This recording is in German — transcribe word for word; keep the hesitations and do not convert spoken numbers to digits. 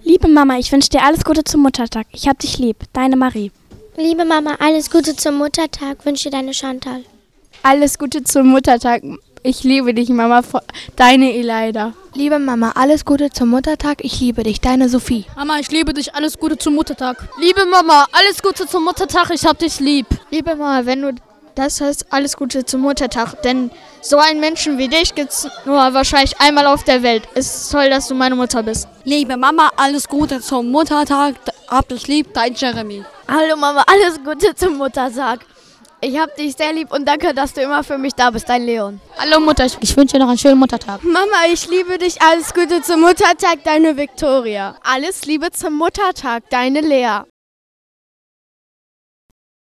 Liebe Mama, ich wünsche dir alles Gute zum Muttertag. Ich hab dich lieb. Deine Marie. Liebe Mama, alles Gute zum Muttertag. Wünsche dir deine Chantal. Alles Gute zum Muttertag. Ich liebe dich, Mama. Deine Elida. Liebe Mama, alles Gute zum Muttertag. Ich liebe dich. Deine Sophie. Mama, ich liebe dich. Alles Gute zum Muttertag. Liebe Mama, alles Gute zum Muttertag. Ich hab dich lieb. Liebe Mama, wenn du das heißt, alles Gute zum Muttertag, denn so einen Menschen wie dich gibt's nur wahrscheinlich einmal auf der Welt. Es ist toll, dass du meine Mutter bist. Liebe Mama, alles Gute zum Muttertag. Hab dich lieb, dein Jeremy. Hallo Mama, alles Gute zum Muttertag. Ich hab dich sehr lieb und danke, dass du immer für mich da bist, dein Leon. Hallo Mutter, ich wünsche dir noch einen schönen Muttertag. Mama, ich liebe dich. Alles Gute zum Muttertag, deine Victoria. Alles Liebe zum Muttertag, deine Lea.